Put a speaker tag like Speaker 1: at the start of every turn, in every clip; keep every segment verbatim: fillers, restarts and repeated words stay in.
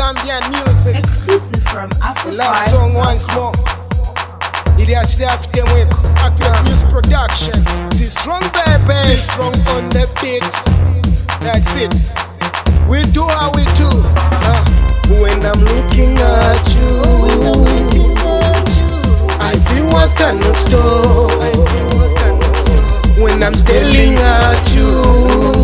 Speaker 1: Zambian music.
Speaker 2: Exclusive from Afro
Speaker 1: The love song once more. Ili ashafike mweko. Accurate News Production. T strong baby. T strong on the beat. That's it. We do how we do. Uh. When I'm looking at you, when I'm looking at you, I feel I cannot stop. I feel I cannot stop. When I'm staring at you,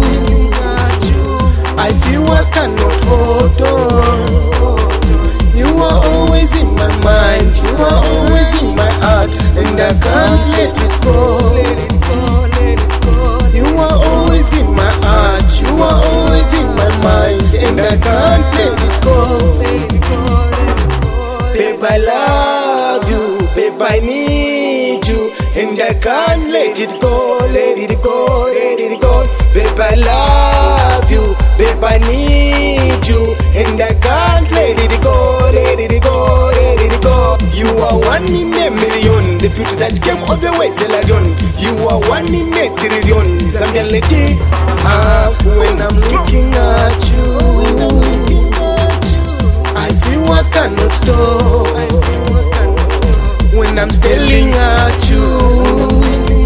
Speaker 1: I feel I cannot hold on. You are always in my mind, you are always in my heart, and I can't let it go. Let it go, let it go. You are always in my heart, you are always in my mind, and I can't let it go. Let it go, let it go. Babe, I love you, babe, I need you, and I can't let it go. Let it go, let it go. Babe, I love you, babe, I need you, and I can't let it go, let it go, let it go. You are one in a million, the beauty that came all the way, Celarion. You are one in a trillion, Zambian lady. Ah, when I'm looking at you, when I'm looking at you, I feel I cannot stop. I feel I cannot stop. When I'm staring at you,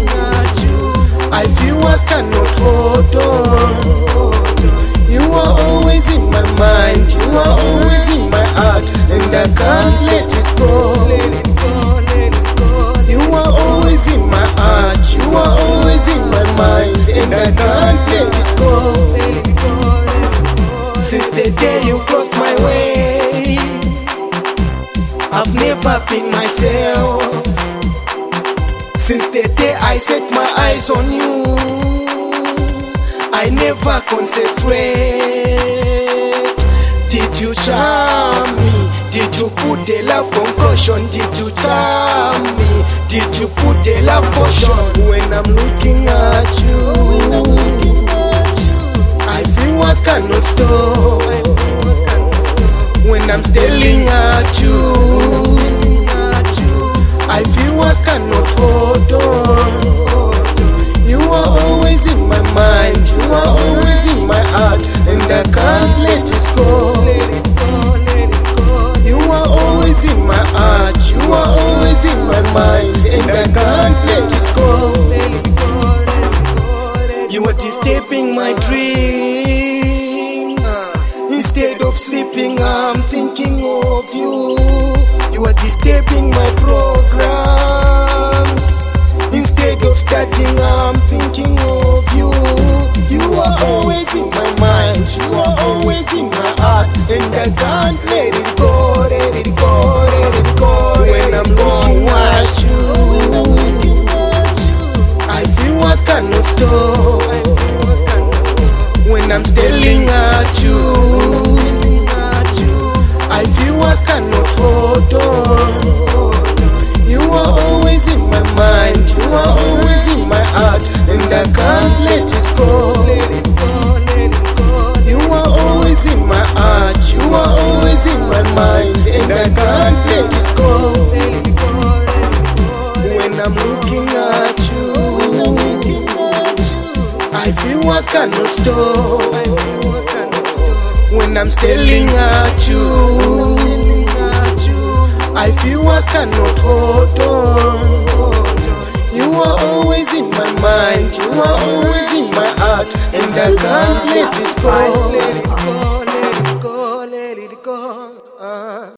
Speaker 1: I feel I cannot hold on. You are always in my mind, you are always in my heart, and I can't let it go. Let it go, let it go. You are always in my heart, you are always in my mind, and I can't let it go. Let it go, let it go. Since the day you crossed my way, I've never been myself. Since the day I set my eyes on you, I never concentrate. Did you charm me? Did you put the love concussion? Did you charm me? Did you put the love potion? When I'm looking at you, when I'm looking at you, I feel I cannot stop. I feel I cannot stop. When I'm staring at you, I feel I cannot hold on. You are always in my mind, you are always in my heart, and I can't let it go. Let it go, let it go. You are always in my heart, you are always in my mind, and I can't let it go. Let it go, let it go, let it go. You are disturbing my dreams. Instead of sleeping, I'm thinking of you. You are disturbing my programs. Instead of starting, I'm thinking of you. You are always in my mind, you are always in my heart, and I can't let it go, let it go, let it go. When I'm looking at you, when I'm looking at you, I feel I cannot stop. I feel I cannot stop. When I'm staring at you, I feel I cannot hold on. You are always in my mind, you are always in my heart, and I can't let it go. Let it go, let it go. You are always in my heart, you are always in my mind, and I can't let it go. Let it go, let it go. When I'm looking at you, when I'm looking at you, I feel I cannot stop. I feel I cannot stop. When I'm staring at you, I feel I cannot hold on. You are always in my mind, you are always in my heart, and I can't let it go. Let it go, let it go, let it go. Uh.